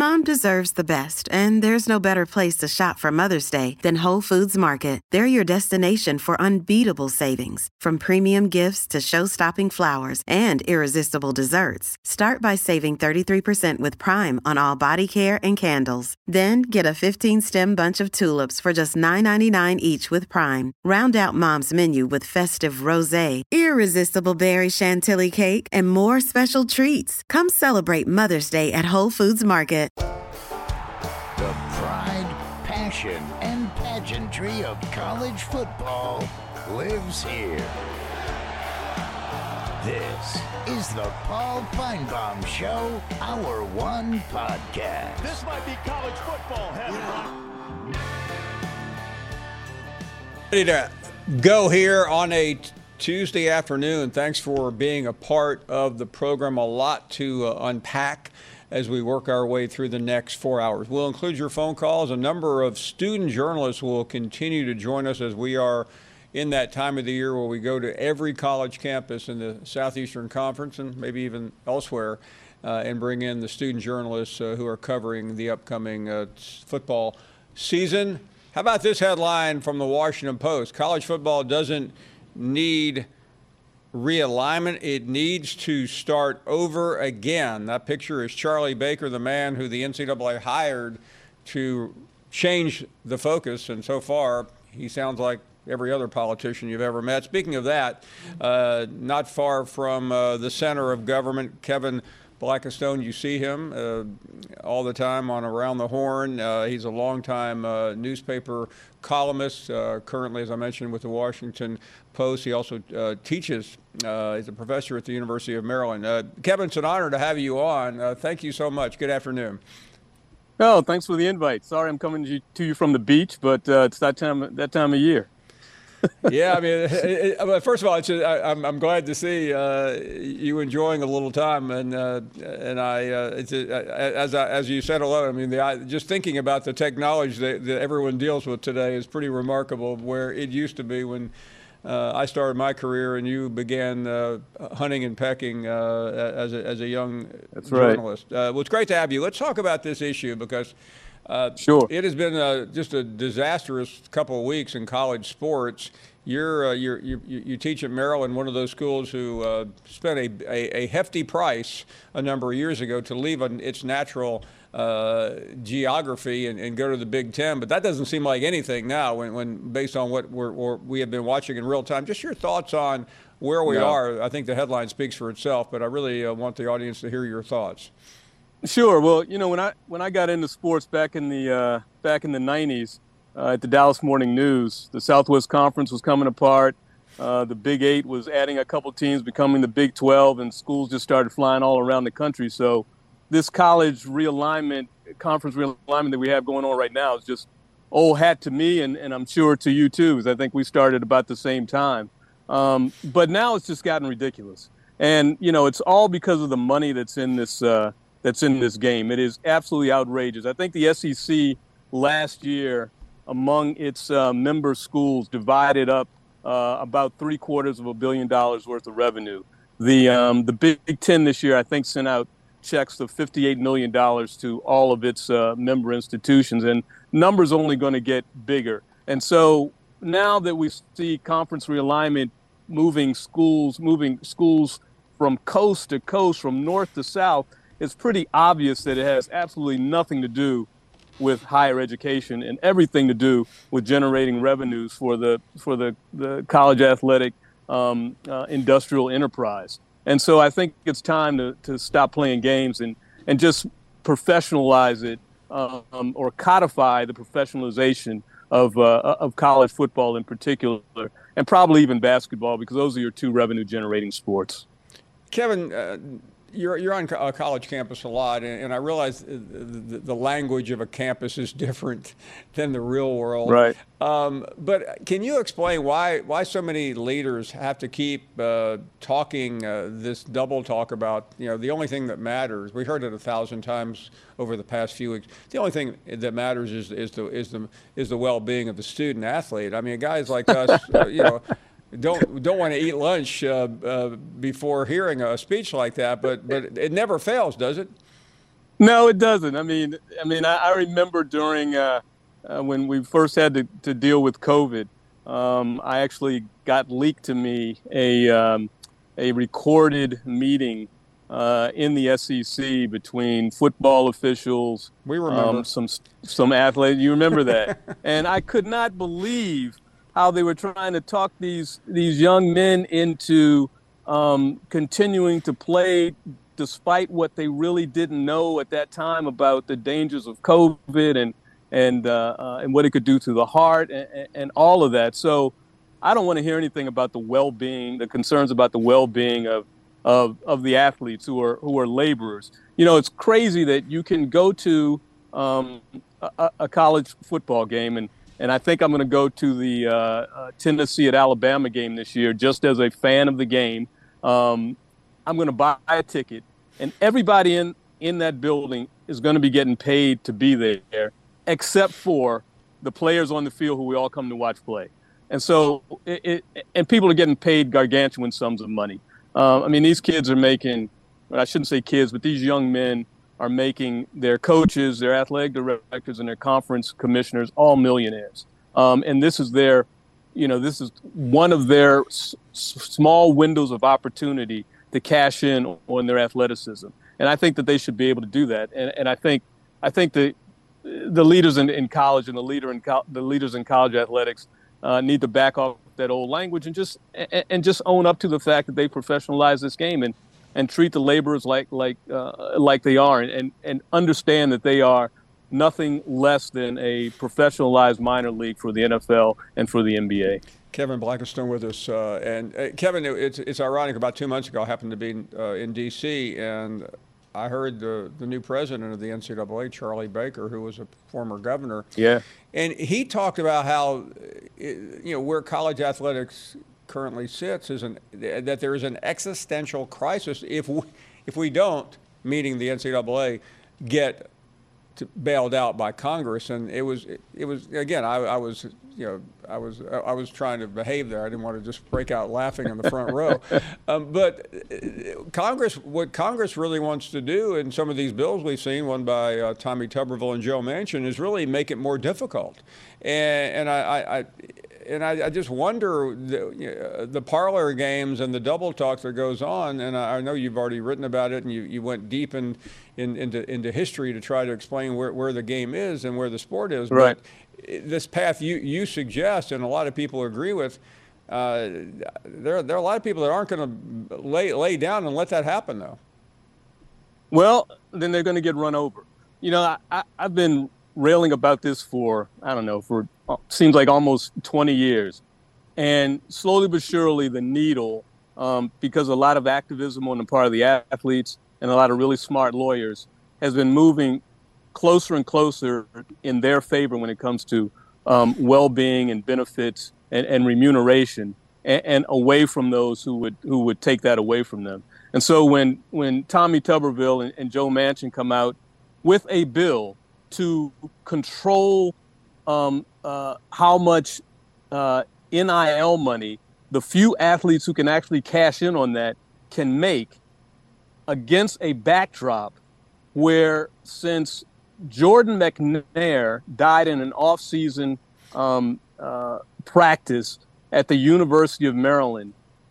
Mom deserves the best, and there's no better place to shop for Mother's Day than Whole Foods Market. They're your destination for unbeatable savings, from premium gifts to show-stopping flowers and irresistible desserts. Start by saving 33% with Prime on all body care and candles. Then get a 15-stem bunch of tulips for just $9.99 each with Prime. Round out Mom's menu with festive rosé, irresistible berry chantilly cake, and more special treats. Come celebrate Mother's Day at Whole Foods Market. The pride, passion, and pageantry of college football lives here. This is the Paul Feinbaum Show, Hour 1 podcast. This might be college football heaven. Ready to go here on a Tuesday afternoon. Thanks for being a part of the program. A lot to unpack as we work our way through the next 4 hours. We'll include your phone calls. A number of student journalists will continue to join us as we are in that time of the year where we go to every college campus in the Southeastern Conference and maybe even elsewhere and bring in the student journalists who are covering the upcoming football season. How about this headline from the Washington Post? College football doesn't need realignment. It needs to start over again. That picture is Charlie Baker, the man who the NCAA hired to change the focus. And so far, he sounds like every other politician you've ever met. Speaking of that, not far from the center of government, Kevin Blackistone, you see him all the time on Around the Horn. He's a longtime newspaper columnist, currently, as I mentioned, with the Washington Post. He also teaches. He's a professor at the University of Maryland. Kevin, it's an honor to have you on. Thank you so much. Good afternoon. Oh, thanks for the invite. Sorry I'm coming to you from the beach, but it's that time of year. Yeah, I mean, first of all, I'm glad to see you enjoying a little time, and as you said hello, I mean, just thinking about the technology that everyone deals with today is pretty remarkable. Where it used to be when I started my career and you began hunting and pecking as a young journalist. Right. Well, it's great to have you. Let's talk about this issue because. Sure. It has been just a disastrous couple of weeks in college sports. You teach at Maryland, one of those schools who spent a hefty price a number of years ago to leave its natural geography and go to the Big Ten. But that doesn't seem like anything now when based on what we have been watching in real time. Just your thoughts on where we are. I think the headline speaks for itself, but I really want the audience to hear your thoughts. Sure. Well, you know, when I got into sports back in the 90s at the Dallas Morning News, the Southwest Conference was coming apart. The Big 8 was adding a couple teams, becoming the Big 12, and schools just started flying all around the country. So this college realignment, conference realignment that we have going on right now is just old hat to me, and I'm sure to you too, because I think we started about the same time. But now it's just gotten ridiculous. And, you know, it's all because of the money that's in this game. It is absolutely outrageous. I think the SEC last year among its member schools divided up about $750 million worth of revenue. The Big Ten this year, I think, sent out checks of $58 million to all of its member institutions, and numbers only going to get bigger. And so now that we see conference realignment moving schools from coast to coast, from north to south, it's pretty obvious that it has absolutely nothing to do with higher education and everything to do with generating revenues for the college athletic industrial enterprise. And so I think it's time to stop playing games and just professionalize it or codify the professionalization of college football in particular, and probably even basketball, because those are your two revenue generating sports. Kevin, you're on a college campus a lot, and I realize the language of a campus is different than the real world. Right. But can you explain why so many leaders have to keep talking this double talk about, you know, the only thing that matters? We heard it 1,000 times over the past few weeks. The only thing that matters is the well-being of the student athlete. I mean, guys like us, you know. Don't want to eat lunch before hearing a speech like that, but it never fails, does it? No, it doesn't. I remember during when we first had to deal with COVID, I actually got leaked to me a recorded meeting in the SEC between football officials, We remember. some athletes. You remember that? And I could not believe how they were trying to talk these young men into continuing to play despite what they really didn't know at that time about the dangers of COVID and what it could do to the heart and all of that. So I don't want to hear anything about the well-being, the concerns about the well-being of the athletes who are laborers. You know, it's crazy that you can go to a college football game, and I think I'm going to go to the Tennessee at Alabama game this year just as a fan of the game. I'm going to buy a ticket, and everybody in that building is going to be getting paid to be there, except for the players on the field who we all come to watch play. And so, and people are getting paid gargantuan sums of money. These kids are making, well, I shouldn't say kids, but these young men are making their coaches, their athletic directors, and their conference commissioners all millionaires. And this is this is one of their small windows of opportunity to cash in on their athleticism. And I think that they should be able to do that. And I think the leaders in college and the leaders in college athletics need to back off that old language and just own up to the fact that they professionalize this game and treat the laborers like they are and understand that they are nothing less than a professionalized minor league for the NFL and for the NBA. Kevin Blankenstorm with us. Kevin, it's ironic. About 2 months ago, I happened to be in D.C., and I heard the new president of the NCAA, Charlie Baker, who was a former governor. Yeah. And he talked about how, where college athletics currently sits that there is an existential crisis if we don't, meaning the NCAA, get bailed out by Congress. And it was again, I was trying to behave there. I didn't want to just break out laughing in the front row. But what Congress really wants to do in some of these bills we've seen, one by Tommy Tuberville and Joe Manchin, is really make it more difficult. And I just wonder the parlor games and the double talk that goes on. And I know you've already written about it, and you went deep into history to try to explain where the game is and where the sport is. Right. But this path you suggest, and a lot of people agree with, there are a lot of people that aren't going to lay down and let that happen, though. Well, then they're going to get run over. I've been railing about this for seems like almost 20 years. And slowly but surely the needle, because a lot of activism on the part of the athletes and a lot of really smart lawyers, has been moving closer and closer in their favor when it comes to well-being and benefits and remuneration, and away from those who would take that away from them. And so when Tommy Tuberville and Joe Manchin come out with a bill to control how much NIL money the few athletes who can actually cash in on that can make, against a backdrop where, since Jordan McNair died in an off-season practice at the University of Maryland,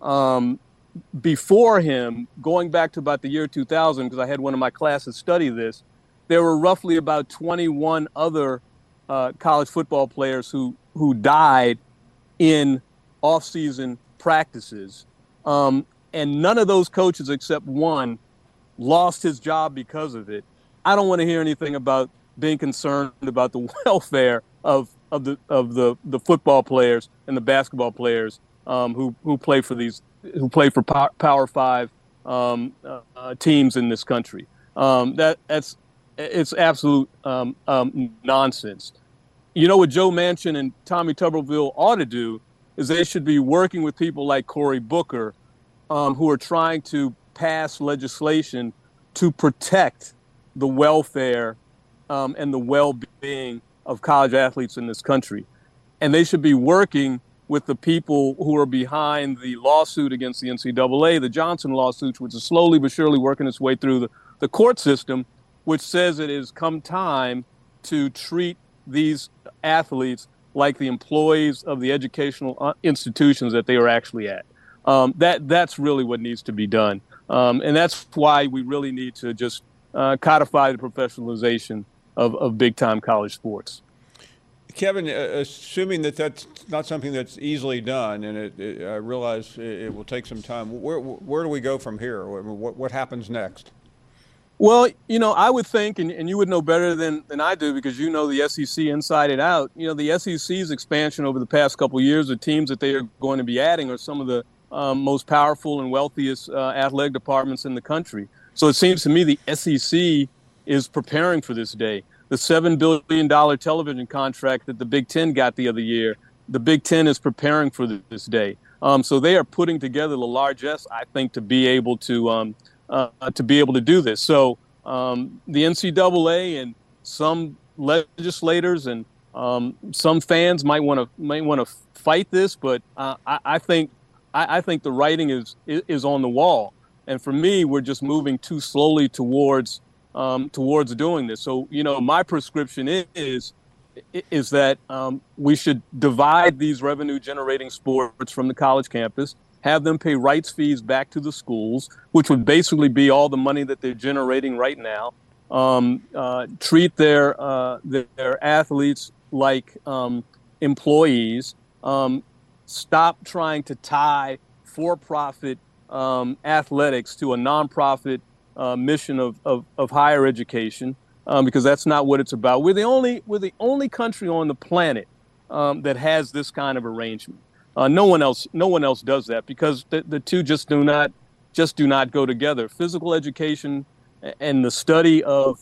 before him, going back to about the year 2000, because I had one of my classes study this, there were roughly about 21 other college football players who died in off-season practices. And none of those coaches, except one, lost his job because of it. I don't want to hear anything about being concerned about the welfare of the football players and the basketball players who play for Power Five teams in this country. It's absolute nonsense. What Joe Manchin and Tommy Tuberville ought to do is they should be working with people like Cory Booker, who are trying to pass legislation to protect the welfare and the well-being of college athletes in this country. And they should be working with the people who are behind the lawsuit against the NCAA, the Johnson lawsuit, which is slowly but surely working its way through the court system, which says it has come time to treat these athletes like the employees of the educational institutions that they are actually at. That's really what needs to be done. And that's why we really need to just codify the professionalization of big-time college sports. Kevin, assuming that that's not something that's easily done, and I realize it will take some time, where do we go from here? What happens next? Well, I would think, and you would know better than I do because you know the SEC inside and out, the SEC's expansion over the past couple of years, the teams that they are going to be adding are some of the most powerful and wealthiest athletic departments in the country. So it seems to me the SEC is preparing for this day. The $7 billion television contract that the Big Ten got the other year, the Big Ten is preparing for this day. So they are putting together the largesse, I think, to be able to do this. So the NCAA and some legislators and some fans might want to fight this, but I think the writing is on the wall. And for me, we're just moving too slowly towards doing this. So, my prescription is that we should divide these revenue-generating sports from the college campus, have them pay rights fees back to the schools, which would basically be all the money that they're generating right now. Treat their athletes like employees. Stop trying to tie for-profit athletics to a nonprofit mission of higher education, because that's not what it's about. We're the only country on the planet that has this kind of arrangement. No one else does that because the two just do not go together. Physical education and the study of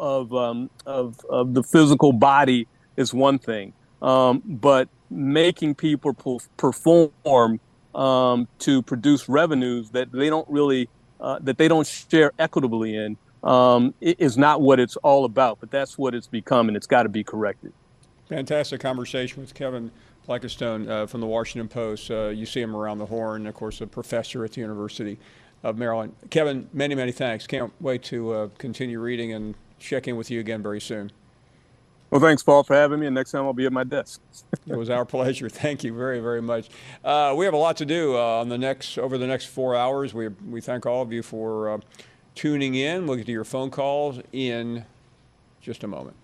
the physical body is one thing, but making people perform to produce revenues that they don't really that they don't share equitably in is not what it's all about. But that's what it's become, and it's got to be corrected. Fantastic conversation with Kevin Blackistone from the Washington Post. You see him around the horn, of course, a professor at the University of Maryland. Kevin, many, many thanks. Can't wait to continue reading and check in with you again very soon. Well, thanks, Paul, for having me, and next time I'll be at my desk. It was our pleasure. Thank you very, very much. We have a lot to do over the next 4 hours. We thank all of you for tuning in. We'll get to your phone calls in just a moment.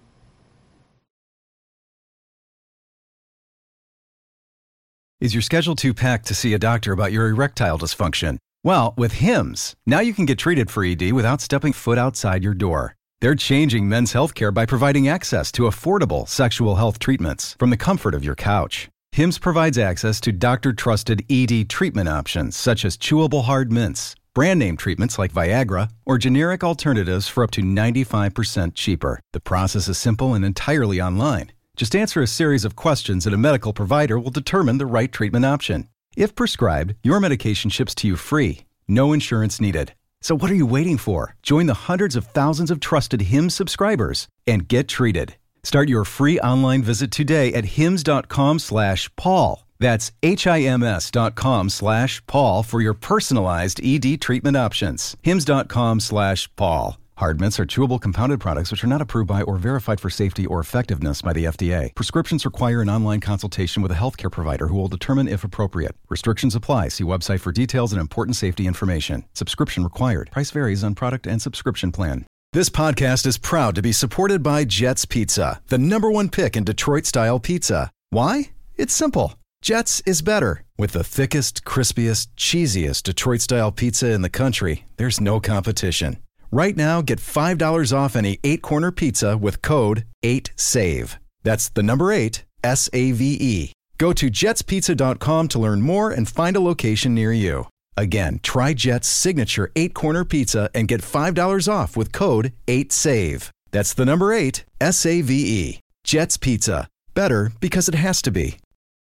Is your schedule too packed to see a doctor about your erectile dysfunction? Well, with Hims, now you can get treated for ED without stepping foot outside your door. They're changing men's healthcare by providing access to affordable sexual health treatments from the comfort of your couch. Hims provides access to doctor-trusted ED treatment options such as chewable hard mints, brand-name treatments like Viagra, or generic alternatives for up to 95% cheaper. The process is simple and entirely online. Just answer a series of questions and a medical provider will determine the right treatment option. If prescribed, your medication ships to you free. No insurance needed. So what are you waiting for? Join the hundreds of thousands of trusted Hims subscribers and get treated. Start your free online visit today at hims.com/Paul. That's HIMS.com/Paul for your personalized ED treatment options. hims.com/Paul. Hard mints are chewable compounded products which are not approved by or verified for safety or effectiveness by the FDA. Prescriptions require an online consultation with a healthcare provider who will determine if appropriate. Restrictions apply. See website for details and important safety information. Subscription required. Price varies on product and subscription plan. This podcast is proud to be supported by Jets Pizza, the #1 pick in Detroit-style pizza. Why? It's simple. Jets is better. With the thickest, crispiest, cheesiest Detroit-style pizza in the country, there's no competition. Right now, get $5 off any 8-corner pizza with code 8SAVE. That's the number 8, SAVE. Go to jetspizza.com to learn more and find a location near you. Again, try Jet's signature 8-corner pizza and get $5 off with code 8SAVE. That's the number 8, SAVE. Jet's Pizza. Better because it has to be.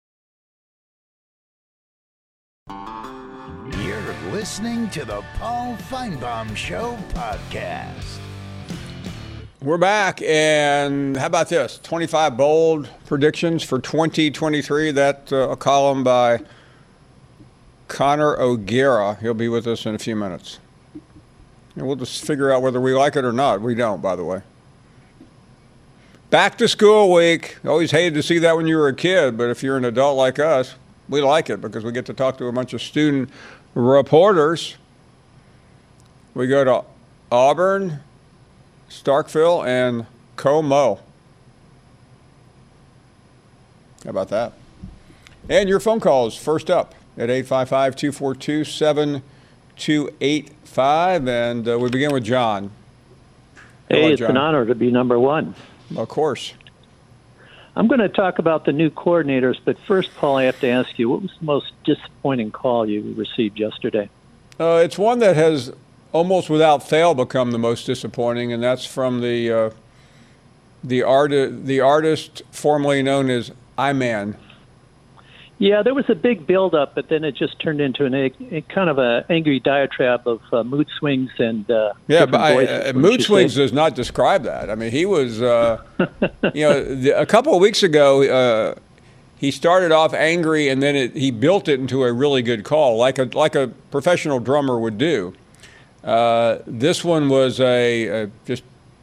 Listening to the Paul Feinbaum Show podcast. We're back, and how about this? 25 bold predictions for 2023. That's a column by Connor O'Gara. He'll be with us in a few minutes. And we'll just figure out whether we like it or not. We don't, by the way. Back to school week. Always hated to see that when you were a kid, but if you're an adult like us, we like it because we get to talk to a bunch of student reporters. We go to Auburn, Starkville, and Como. How about that? And your phone calls first up at 855-242-7285. And we begin with John. Hey, it's John. An honor to be number one. Of course. I'm going to talk about the new coordinators, but first, Paul, I have to ask you, what was the most disappointing call you received yesterday? It's one that has almost without fail become the most disappointing, and that's from the artist formerly known as I-Man. Yeah, there was a big build-up, but then it just turned into a kind of an angry diatribe of mood swings and mood swings does not describe that. I mean, he was, a couple of weeks ago, he started off angry, and then he built it into a really good call, like a professional drummer would do. This one was just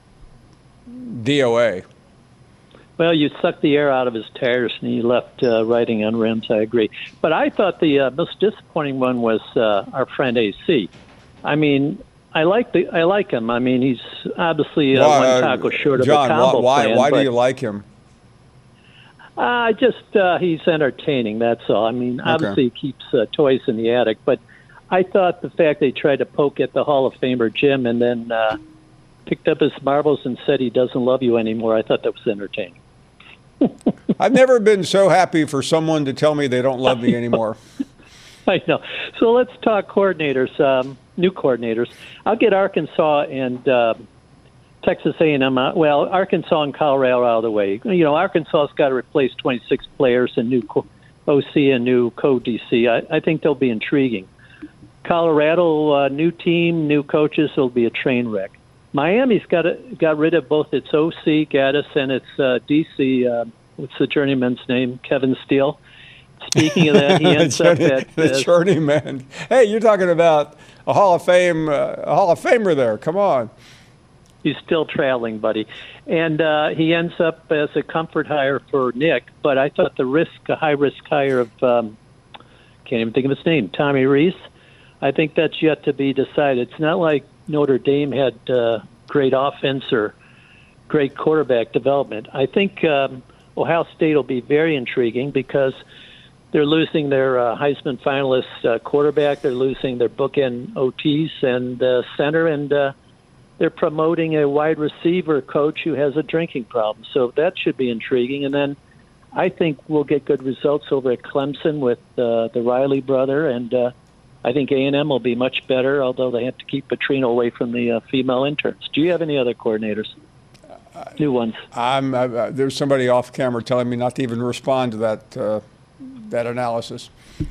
DOA. Well, you sucked the air out of his tires, and he left riding on rims. I agree. But I thought the most disappointing one was our friend AC. I mean, I like him. I mean, he's obviously one taco short of John, a combo plan. Why do you like him? He's entertaining, that's all. I mean, obviously he keeps toys in the attic, but I thought the fact they tried to poke at the Hall of Famer Jim and then picked up his marbles and said he doesn't love you anymore, I thought that was entertaining. I've never been so happy for someone to tell me they don't love me anymore. I know. So let's talk coordinators, new coordinators. I'll get Arkansas and Texas A&M. Arkansas and Colorado out of the way. You know, Arkansas's got to replace 26 players and new OC and new co-DC. I think they'll be intriguing. Colorado, new team, new coaches, will be a train wreck. Miami's got rid of both its OC, Gaddis, and its DC, what's the journeyman's name, Kevin Steele. Speaking of that, he ends up at the journeyman. Hey, you're talking about a Hall of Famer there. Come on. He's still traveling, buddy. And he ends up as a comfort hire for Nick, but I thought a high-risk hire of, can't even think of his name, Tommy Rees. I think that's yet to be decided. It's not like Notre Dame had great offense or great quarterback development. I think Ohio State will be very intriguing because they're losing their Heisman finalist quarterback. They're losing their bookend OTs and center, and they're promoting a wide receiver coach who has a drinking problem. So that should be intriguing. And then I think we'll get good results over at Clemson with the Riley brother, and I think A&M will be much better, although they have to keep Petrino away from the female interns. Do you have any other coordinators? New ones. There's somebody off camera telling me not to even respond to that analysis.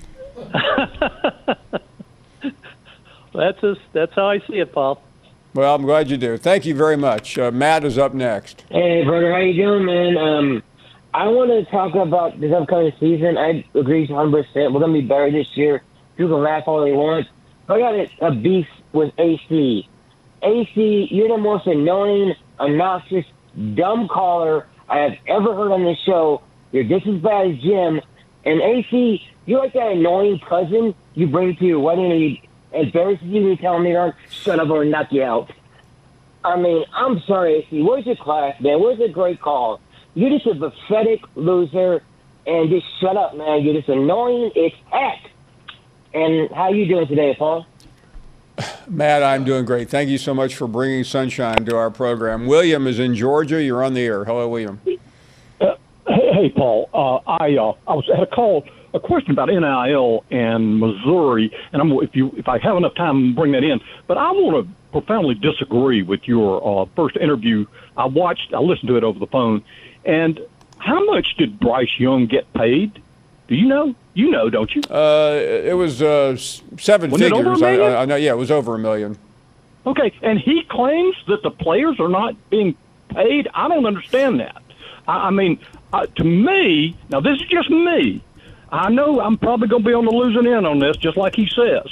That's how I see it, Paul. Well, I'm glad you do. Thank you very much. Matt is up next. Hey, brother, how you doing, man? I want to talk about this upcoming season. I agree 100%. We're going to be better this year. You can laugh all they want. I got a beef with AC. AC, you're the most annoying, obnoxious, dumb caller I have ever heard on this show. You're just as bad as Jim. And AC, you're like that annoying cousin you bring to your wedding and he embarrasses you and you tell me, shut up or knock you out. I mean, I'm sorry, AC. Where's your class, man? Where's the great call? You're just a pathetic loser, and just shut up, man. You're just annoying as heck. And how you doing today, Paul? Matt, I'm doing great. Thank you so much for bringing sunshine to our program. William is in Georgia. You're on the air. Hello, William. Hey, Paul. I had a question about NIL and Missouri, and if I have enough time, bring that in. But I want to profoundly disagree with your first interview. I listened to it over the phone. And how much did Bryce Young get paid? Do you know? You know, don't you? It was seven figures. It over $1 million? I know. Yeah, it was over $1 million. Okay, and he claims that the players are not being paid. I don't understand that. I mean, to me, now this is just me. I know I'm probably going to be on the losing end on this, just like he says.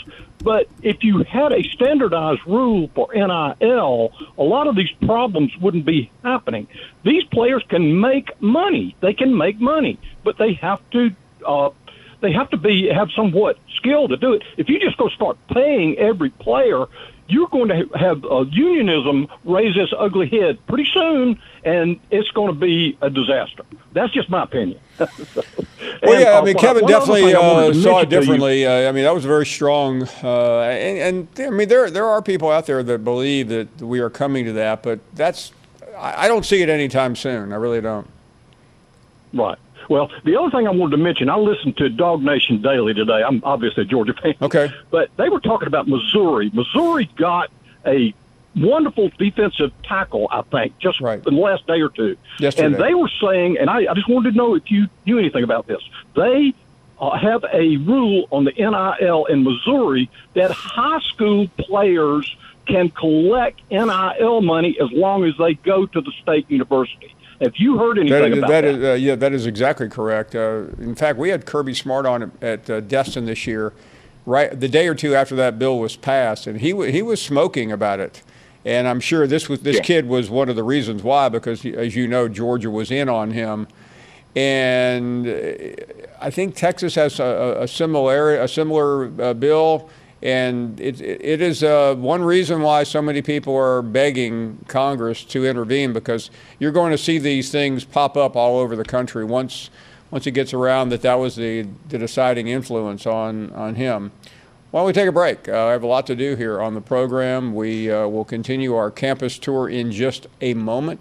But if you had a standardized rule for NIL, a lot of these problems wouldn't be happening. These players can make money. They can make money, but they have to have somewhat skill to do it. If you just go start paying every player, you're going to have unionism raise its ugly head pretty soon, and it's going to be a disaster. That's just my opinion. Well, yeah, I mean, Kevin definitely saw it differently. I mean, that was very strong. And I mean, there are people out there that believe that we are coming to that, but I don't see it anytime soon. I really don't. Right. Well, the other thing I wanted to mention, I listened to Dog Nation Daily today. I'm obviously a Georgia fan. Okay. But they were talking about Missouri. Missouri got a wonderful defensive tackle, I think, just in the last day or two. Yesterday. And they were saying, and I just wanted to know if you knew anything about this, they have a rule on the NIL in Missouri that high school players can collect NIL money as long as they go to the state university. Have you heard anything about that? Yeah, that is exactly correct. In fact, we had Kirby Smart on at Destin this year, right the day or two after that bill was passed, and he was smoking about it. And I'm sure this kid was one of the reasons why, because, as you know, Georgia was in on him. And I think Texas has a similar bill. And it is one reason why so many people are begging Congress to intervene, because you're going to see these things pop up all over the country once it gets around that was the deciding influence on him. Why don't we take a break? I have a lot to do here on the program. We will continue our campus tour in just a moment.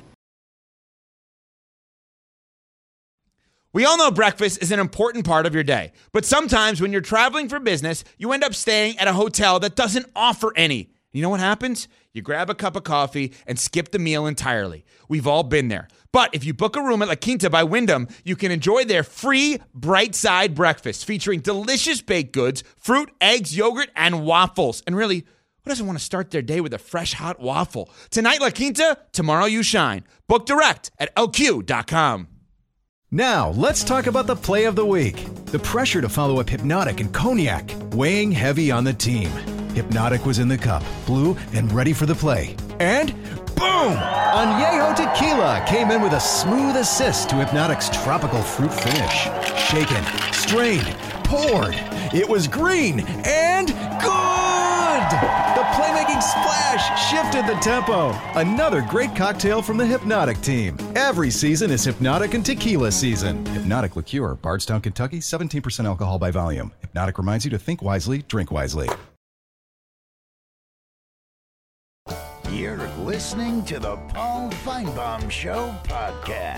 We all know breakfast is an important part of your day, but sometimes when you're traveling for business, you end up staying at a hotel that doesn't offer any. You know what happens? You grab a cup of coffee and skip the meal entirely. We've all been there. But if you book a room at La Quinta by Wyndham, you can enjoy their free Bright Side breakfast featuring delicious baked goods, fruit, eggs, yogurt, and waffles. And really, who doesn't want to start their day with a fresh, hot waffle? Tonight, La Quinta, tomorrow you shine. Book direct at lq.com. Now, let's talk about the play of the week. The pressure to follow up Hypnotic and Cognac, weighing heavy on the team. Hypnotic was in the cup, blue, and ready for the play. And boom! Añejo Tequila came in with a smooth assist to Hypnotic's tropical fruit finish. Shaken, strained, poured. It was green and good! The playmaking splash shifted the tempo. Another great cocktail from the Hypnotic team. Every season is Hypnotic and Tequila season. Hypnotic Liqueur, Bardstown, Kentucky, 17% alcohol by volume. Hypnotic reminds you to think wisely, drink wisely. You're listening to the Paul Feinbaum Show podcast.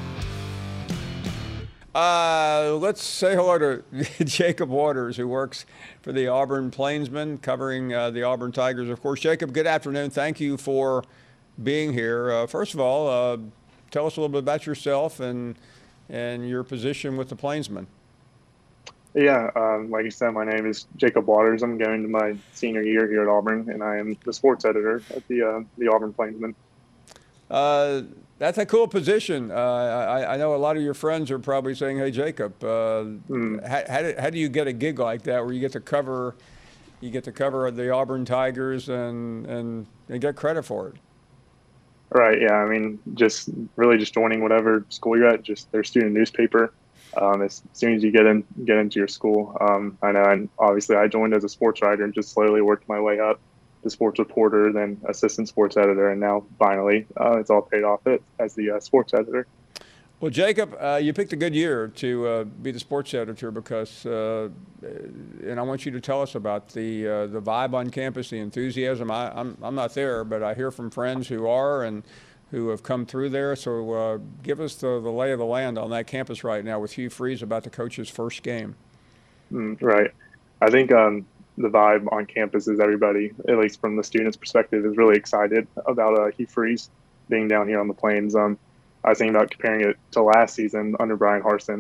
Let's say hello to Jacob Waters, who works for the Auburn Plainsman, covering the Auburn Tigers. Of course, Jacob, good afternoon. Thank you for being here. First of all, tell us a little bit about yourself and your position with the Plainsman. Yeah, like you said, my name is Jacob Waters. I'm going to my senior year here at Auburn, and I am the sports editor at the Auburn Plainsman. That's a cool position. I know a lot of your friends are probably saying, "Hey, Jacob, how do you get a gig like that where you get to cover the Auburn Tigers and get credit for it?" Right. Yeah. I mean, just joining whatever school you're at, just their student newspaper. As soon as you get into your school, I know. And obviously, I joined as a sports writer and just slowly worked my way up to sports reporter, then assistant sports editor, and now finally it's all paid off as the sports editor. Well, Jacob, you picked a good year to be the sports editor because, and I want you to tell us about the vibe on campus, the enthusiasm. I'm not there, but I hear from friends who are and who have come through there. So give us the lay of the land on that campus right now with Hugh Freeze about the coach's first game. Right. I think the vibe on campus is everybody, at least from the students' perspective, is really excited about Hugh Freeze being down here on the Plains. I was thinking about comparing it to last season under Brian Harsin.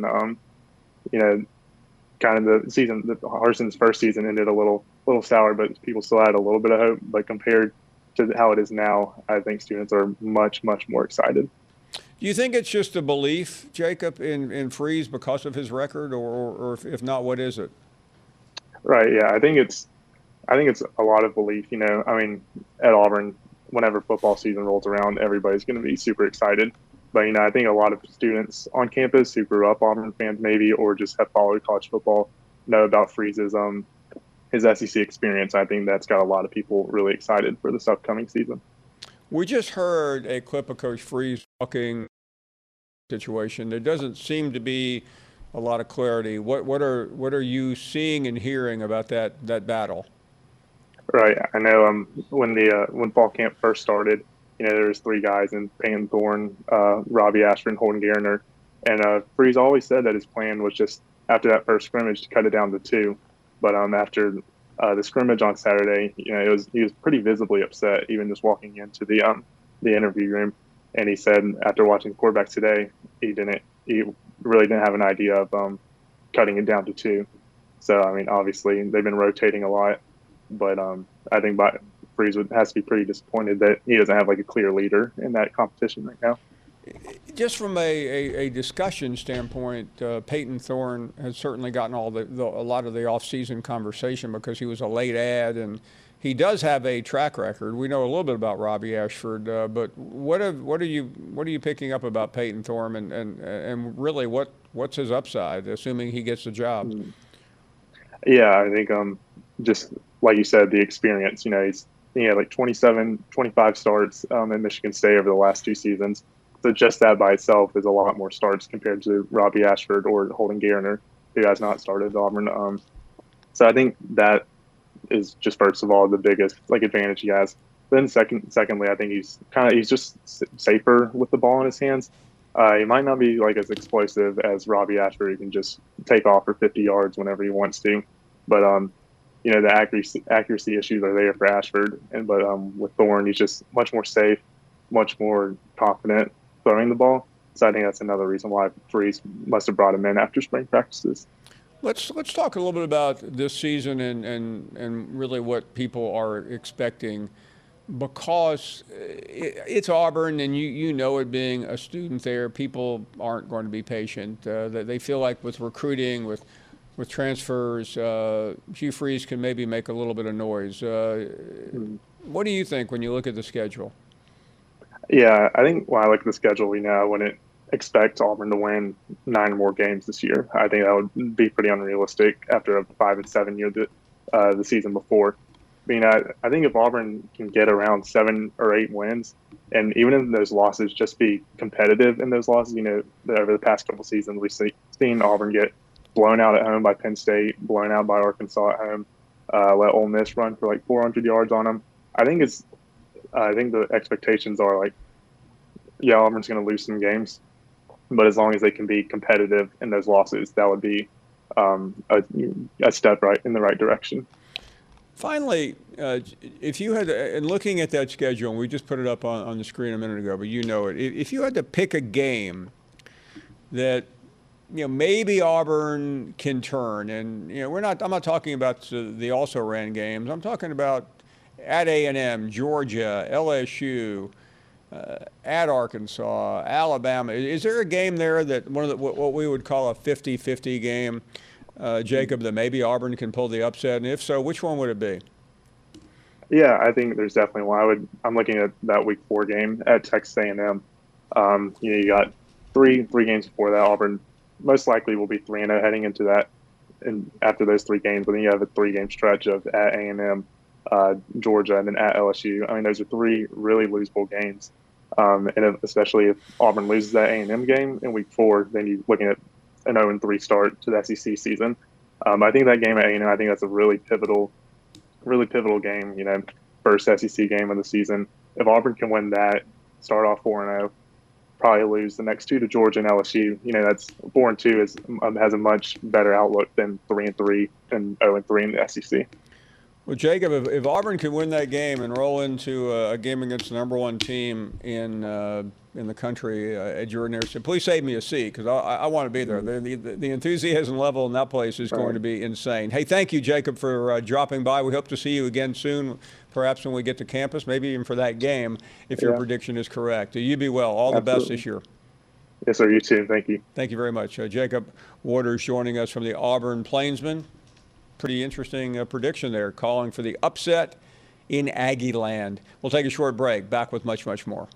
Kind of the season, Harsin's first season ended a little sour, but people still had a little bit of hope. But compared to how it is now, I think students are much, much more excited. Do you think it's just a belief, Jacob, in Freeze because of his record, or if not, what is it? Right. Yeah, I think it's I think it's a lot of belief. I mean, at Auburn, whenever football season rolls around, everybody's going to be super excited. But, I think a lot of students on campus who grew up Auburn fans maybe or just have followed college football know about Freeze's his SEC experience. I think that's got a lot of people really excited for this upcoming season. We just heard a clip of Coach Freeze talking situation. There doesn't seem to be a lot of clarity. What are you seeing and hearing about that battle? Right. I know when fall camp first started, there was 3 guys in Peyton Thorne, Robbie Ashford, and Holden Garner. And Freeze always said that his plan was just after that first scrimmage to cut it down to 2. But after the scrimmage on Saturday, he was pretty visibly upset, even just walking into the interview room. And he said after watching the quarterbacks today, he really didn't have an idea of cutting it down to 2. So I mean, obviously they've been rotating a lot, but I think Freeze has to be pretty disappointed that he doesn't have like a clear leader in that competition right now. Just from a discussion standpoint, Peyton Thorne has certainly gotten a lot of the off-season conversation because he was a late add, and he does have a track record. We know a little bit about Robbie Ashford, but what are you picking up about Peyton Thorne, and really what's his upside, assuming he gets the job? Yeah, I think just like you said, the experience. He had like 25 starts at Michigan State over the last 2 seasons. So just that by itself is a lot more starts compared to Robbie Ashford or Holden Garner, who has not started at Auburn. So I think that is just first of all the biggest advantage he has. Then secondly, I think he's just safer with the ball in his hands. He might not be as explosive as Robbie Ashford. He can just take off for 50 yards whenever he wants to. But the accuracy issues are there for Ashford, but with Thorne, he's just much more safe, much more confident throwing the ball. So I think that's another reason why Freeze must have brought him in after spring practices. Let's talk a little bit about this season and really what people are expecting, because it's Auburn, and you know it being a student there, people aren't going to be patient. They feel like with recruiting, with transfers, Hugh Freeze can maybe make a little bit of noise. What do you think when you look at the schedule? Yeah, I think when I look at the schedule, when it expects Auburn to win 9 more games this year. I think that would be pretty unrealistic after a 5-7 year the season before. I think if Auburn can get around 7 or 8 wins, and even in those losses, just be competitive in those losses. Over the past couple seasons, we've seen Auburn get blown out at home by Penn State, blown out by Arkansas at home, let Ole Miss run for 400 yards on them. I think the expectations are Auburn's going to lose some games, but as long as they can be competitive in those losses, that would be a step in the right direction. Finally, if you had to, and looking at that schedule, and we just put it up on the screen a minute ago, but you know it, if you had to pick a game that maybe Auburn can turn, and I'm not talking about the also ran games. I'm talking about at A&M, Georgia, LSU, at Arkansas, Alabama. Is there a game there that what we would call a 50-50 game, Jacob, that maybe Auburn can pull the upset? And if so, which one would it be? Yeah, I think there's definitely one. I'm looking at that Week 4 game at Texas A&M. You got three games before that. Auburn most likely will be 3-0 heading into that, and after those 3 games. But then you have a 3-game stretch of at A&M, Georgia, and then at LSU. I mean, those are 3 really losable games. And especially if Auburn loses that A&M game in Week 4, then you're looking at an 0-3 start to the SEC season. I think that game at A&M, I think that's a really pivotal game. First SEC game of the season. If Auburn can win that, start off 4-0, probably lose the next 2 to Georgia and LSU. That's 4-2 has a much better outlook than 3-3 and 0-3 in the SEC. Well, Jacob, if Auburn can win that game and roll into a game against the number 1 team in the country at Jordan Anderson, please save me a seat, because I want to be there. The enthusiasm level in that place is going to be insane. Hey, thank you, Jacob, for dropping by. We hope to see you again soon, perhaps when we get to campus, maybe even for that game, if your prediction is correct. You be well. All the best this year. Yes, sir. You too. Thank you. Thank you very much. Jacob Waters joining us from the Auburn Plainsman. pretty interesting prediction there, calling for the upset in Aggie land. We'll take a short break. Back with much, much more.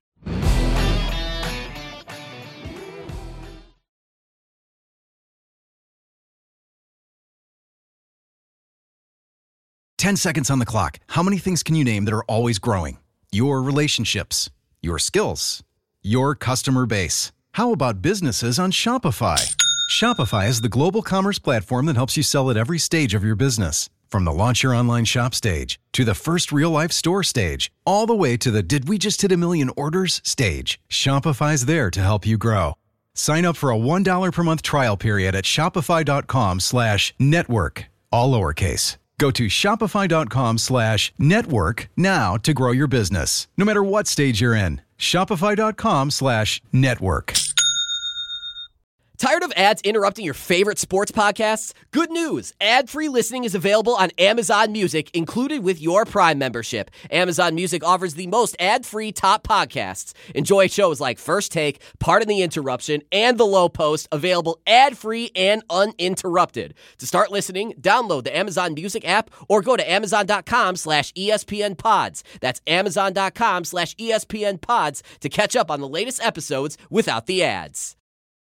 "10 seconds on the clock. How many things can you name that are always growing? Your relationships, your skills, your customer base. How about businesses on Shopify? Shopify is the global commerce platform that helps you sell at every stage of your business. From the launch your online shop stage, to the first real-life store stage, all the way to the did we just hit a million orders stage. Shopify's there to help you grow. Sign up for a $1 per month trial period at shopify.com/network, all lowercase. Go to shopify.com/network now to grow your business, no matter what stage you're in. Shopify.com/network. Tired of ads interrupting your favorite sports podcasts? Good news! Ad-free listening is available on Amazon Music, included with your Prime membership. Amazon Music offers the most ad-free top podcasts. Enjoy shows like First Take, Pardon the Interruption, and The Low Post, available ad-free and uninterrupted. To start listening, download the Amazon Music app or go to amazon.com/ESPN Pods. That's amazon.com/ESPN Pods to catch up on the latest episodes without the ads.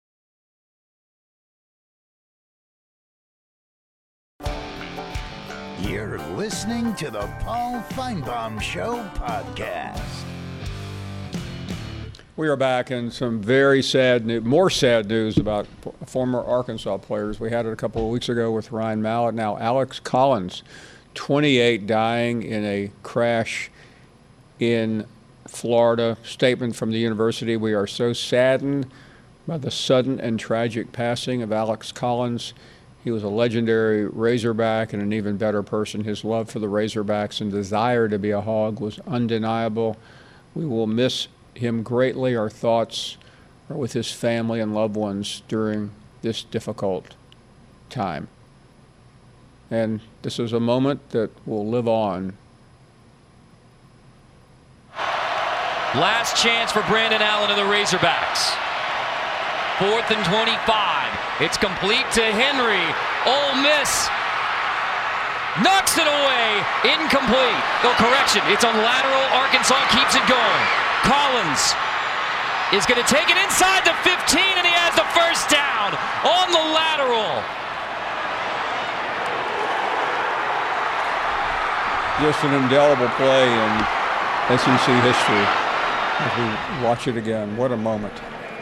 You're listening to the Paul Feinbaum Show podcast. We are back, and some very sad news, more sad news about former Arkansas players. We had it a couple of weeks ago with Ryan Mallett. Now Alex Collins, 28, dying in a crash in Florida. Statement from the university: "We are so saddened by the sudden and tragic passing of Alex Collins. He was a legendary Razorback and an even better person. His love for the Razorbacks and desire to be a Hog was undeniable. We will miss him greatly. Our thoughts are with his family and loved ones during this difficult time." And this is a moment that will live on. Last chance for Brandon Allen and the Razorbacks. 4th and 25. It's complete to Henry. Ole Miss knocks it away. Incomplete. No, correction. It's on lateral. Arkansas keeps it going. Collins is going to take it inside the 15, and he has the first down on the lateral. Just an indelible play in SEC history as we watch it again. What a moment.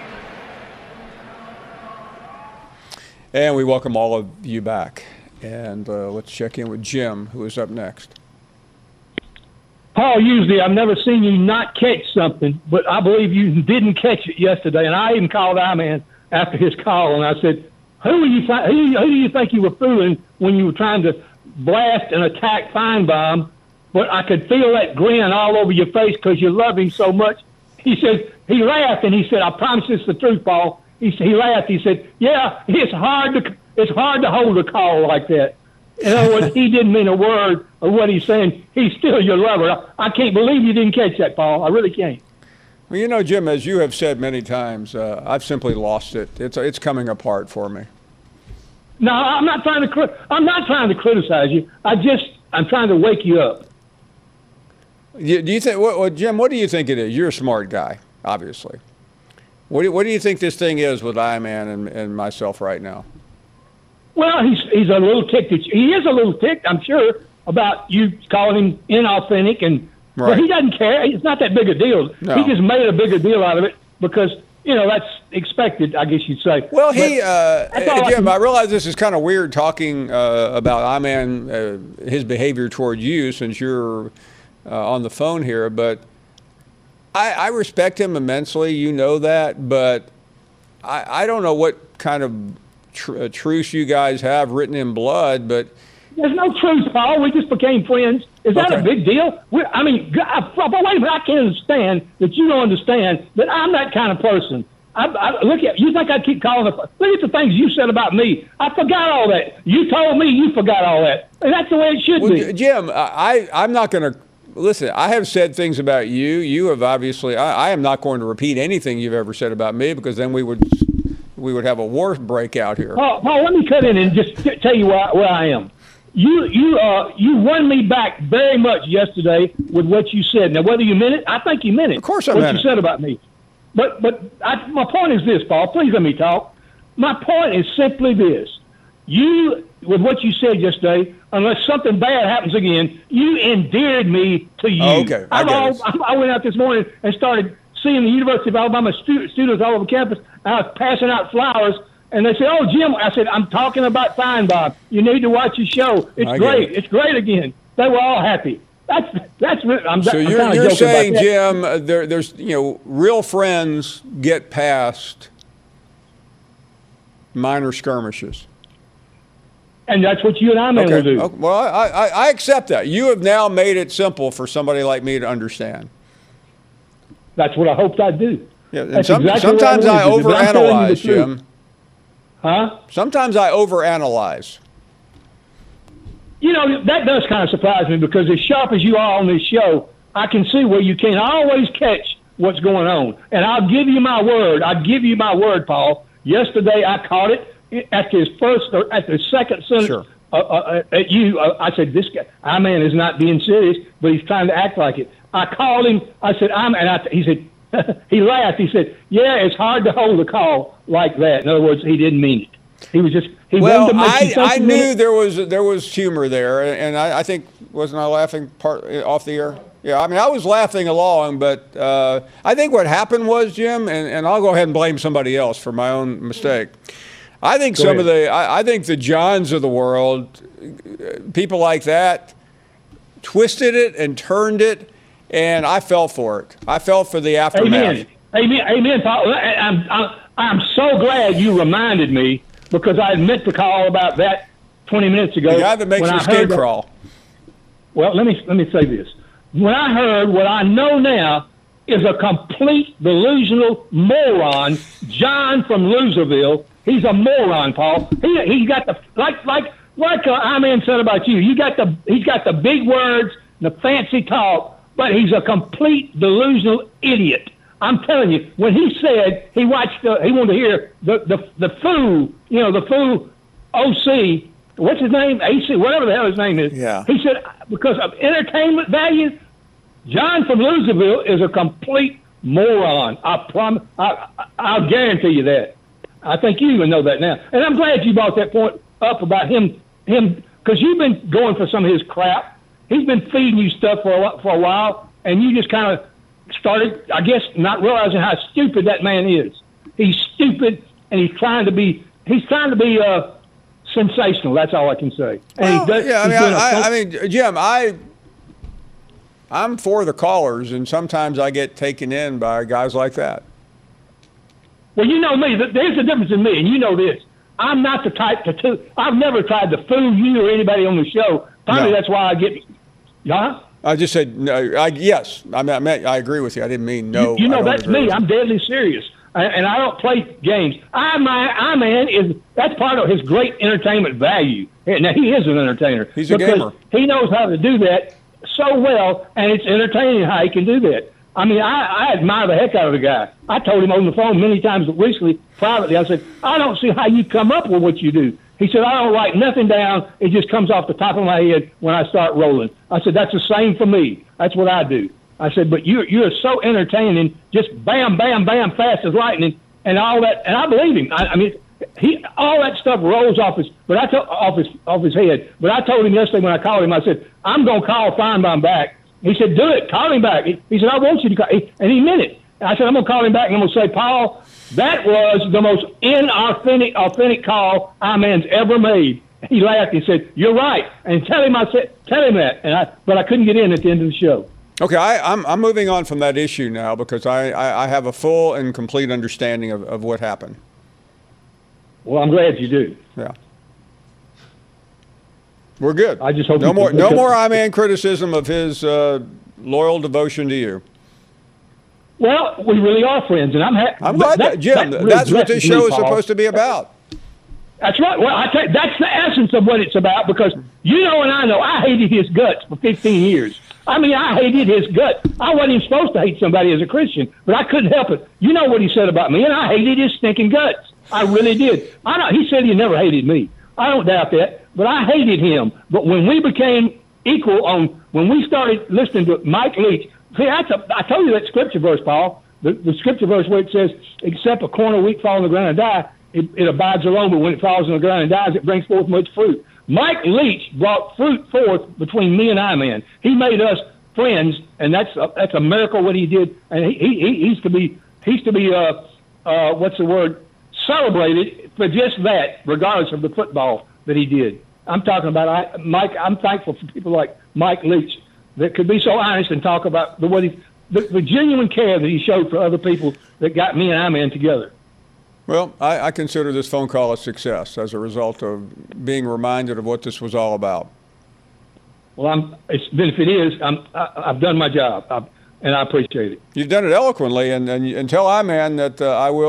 And we welcome all of you back. And let's check in with Jim, who is up next. Paul, usually I've never seen you not catch something, but I believe you didn't catch it yesterday. And I even called I-Man after his call, and I said, who do you think you were fooling when you were trying to blast and attack Feinbaum? But I could feel that grin all over your face because you love him so much. He said, he laughed, and he said, I promise it's the truth, Paul. He laughed. He said, "Yeah, it's hard to hold a call like that." In other words, he didn't mean a word of what he's saying. He's still your lover. I can't believe you didn't catch that, Paul. I really can't. Well, you know, Jim, as you have said many times, I've simply lost it. It's coming apart for me. No, I'm not trying to criticize you. I'm trying to wake you up. Do you think, Jim? What do you think it is? You're a smart guy, obviously. What do you think this thing is with I-Man and myself right now? Well, he's a little ticked. He is a little ticked, I'm sure, about you calling him inauthentic, and right. But he doesn't care. It's not that big a deal. No. He just made a bigger deal out of it because that's expected, I guess you'd say. Well, Jim, I realize this is kind of weird talking about I-Man, his behavior toward you, since you're on the phone here, but I respect him immensely, you know that, but I don't know what kind of truce you guys have written in blood, but... There's no truce, Paul. We just became friends. Is that a big deal? Wait a minute, I can't understand that you don't understand that I'm that kind of person. Look at you think I keep calling look at the things you said about me. I forgot all that. You told me you forgot all that. And that's the way it should be. Jim, I'm not going to... Listen, I have said things about you. You have obviously. I am not going to repeat anything you've ever said about me because then we would have a war break out here. Paul, let me cut in and just tell you where I am. You won me back very much yesterday with what you said. Now, whether you meant it, I think you meant it. Of course I meant it. What you said about me. But my point is this, Paul. Please let me talk. My point is simply this. You, with what you said yesterday, unless something bad happens again, you endeared me to you. Oh, okay, I went out this morning and started seeing the University of Alabama students all over campus. I was passing out flowers, and they said, "Oh, Jim," I said, "I'm talking about Feinbaum. You need to watch his show. It's great. It's great again." They were all happy. That's really, so you're saying, Jim, there's real friends get past minor skirmishes. And that's what you and I will do. Okay. Well, I accept that. You have now made it simple for somebody like me to understand. That's what I hoped I'd do. Yeah, and sometimes I overanalyze, Jim. Huh? Sometimes I overanalyze. That does kind of surprise me because as sharp as you are on this show, I can see where you can't always catch what's going on. And I'll give you my word, Paul. Yesterday I caught it. At the second sentence at you, I said, "This guy, our man is not being serious, but he's trying to act like it." I called him. I said, he said, he laughed. He said, "Yeah, it's hard to hold a call like that." In other words, he didn't mean it. He was just. I knew there was humor there, and I think wasn't I laughing part off the air? Yeah, I mean I was laughing along, but I think what happened was, Jim, and I'll go ahead and blame somebody else for my own mistake. I think I think the Johns of the world, people like that, twisted it and turned it, and I fell for it. I fell for the aftermath. Amen, Paul. I'm so glad you reminded me because I meant to call about that 20 minutes ago. The guy that makes your skin crawl. Well, let me say this. When I heard what I know now is a complete delusional moron, John from Loserville. He's a moron, Paul. He's got the like I-Man said about you. He's got the big words, the fancy talk, but he's a complete delusional idiot. I'm telling you, when he said he wanted to hear the fool, the fool OC, what's his name, AC, whatever the hell his name is. Yeah. He said because of entertainment value, John from Loserville is a complete moron. I promise. I'll guarantee you that. I think you even know that now. And I'm glad you brought that point up about him, because you've been going for some of his crap. He's been feeding you stuff for a while, and you just kind of started, I guess, not realizing how stupid that man is. He's stupid, and he's trying to be sensational. That's all I can say. And Jim, I'm for the callers, and sometimes I get taken in by guys like that. Well, you know me. There's a difference in me, and you know this. I'm not the type I've never tried to fool you or anybody on the show. Probably that's why I get. Yeah. I just said no. Yes, I agree with you. I didn't mean no. That's me. I'm deadly serious, and I don't play games. I-Man that's part of his great entertainment value. Now he is an entertainer. He's a gamer. He knows how to do that so well, and it's entertaining how he can do that. I mean, I admire the heck out of the guy. I told him on the phone many times recently, privately, I said, I don't see how you come up with what you do. He said, I don't write nothing down. It just comes off the top of my head when I start rolling. I said, that's the same for me. That's what I do. I said, but you're so entertaining, just bam, bam, bam, fast as lightning, and all that. And I believe him. I mean, all that stuff rolls off his head. But I told him yesterday when I called him, I said, I'm going to call Feinbaum back. He said, do it. Call him back. He said, I want you to call. And he meant it. I said, I'm going to call him back, and I'm going to say, Paul, that was the most authentic call I-Man's ever made. He laughed and said, you're right. And tell him that. But I couldn't get in at the end of the show. Okay, I'm moving on from that issue now because I have a full and complete understanding of what happened. Well, I'm glad you do. Yeah. We're good. I just hope no more I-Man criticism of his loyal devotion to you. Well, we really are friends, and I'm glad that Jim. That's what this show is supposed to be about. That's right. Well, I tell you, that's the essence of what it's about because you know and I know I hated his guts for 15 years. I mean, I hated his gut. I wasn't even supposed to hate somebody as a Christian, but I couldn't help it. You know what he said about me, and I hated his stinking guts. I really did. He said he never hated me. I don't doubt that. but I hated him. But when we became equal when we started listening to Mike Leach, see, I told you that scripture verse, Paul. The scripture verse where it says, except a corn or wheat fall on the ground and die, it abides alone, but when it falls on the ground and dies, it brings forth much fruit. Mike Leach brought fruit forth between me and I-Man. He made us friends, and that's a miracle what he did. And he's to be celebrated for just that, regardless of the football that he did. I'm talking about Mike. I'm thankful for people like Mike Leach that could be so honest and talk about the genuine care that he showed for other people that got me and I-Man together. Well, I consider this phone call a success as a result of being reminded of what this was all about. Well, if it is, I've done my job, and I appreciate it. You've done it eloquently, and tell I-Man that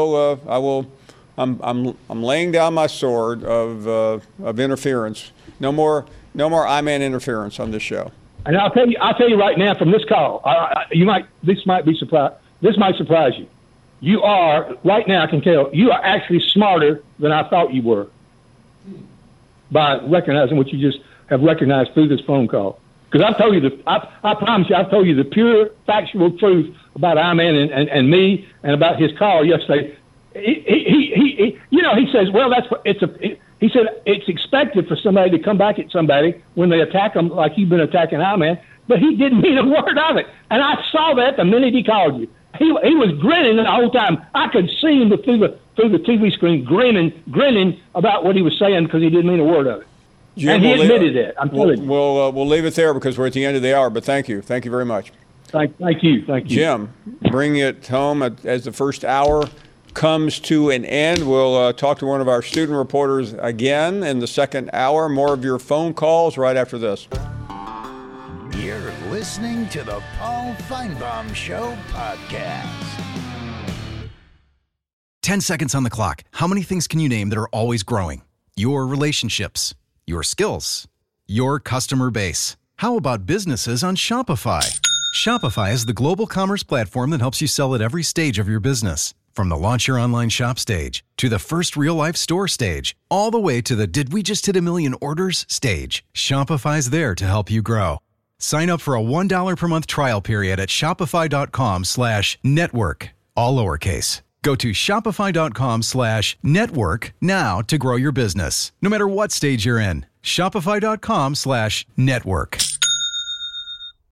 I'm laying down my sword of interference. No more I-Man interference on this show. And I'll tell you right now from this call, this might surprise you. You are, right now I can tell, you are actually smarter than I thought you were by recognizing what you just have recognized through this phone call. Because I've told you, I promise you, I've told you the pure factual truth about I-Man and me and about his call yesterday. He says, well, he said it's expected for somebody to come back at somebody when they attack them like you've been attacking I-Man, but he didn't mean a word of it. And I saw that the minute he called you. He was grinning the whole time. I could see him through the TV screen grinning about what he was saying because he didn't mean a word of it. Jim, and he admitted that. I'm telling you. We'll leave it there because we're at the end of the hour. But thank you very much. Thank you. Jim, bring it home as the first hour comes to an end. We'll talk to one of our student reporters again in the second hour. More of your phone calls right after this. You're listening to the Paul Feinbaum Show podcast. 10 seconds on the clock. How many things can you name that are always growing? Your relationships, your skills, your customer base. How about businesses on Shopify? Shopify is the global commerce platform that helps you sell at every stage of your business. From the launch your online shop stage to the first real-life store stage, all the way to the did we just hit a million orders stage. Shopify's there to help you grow. Sign up for a $1 per month trial period at shopify.com/network, all lowercase. Go to shopify.com/network now to grow your business, no matter what stage you're in. Shopify.com/network.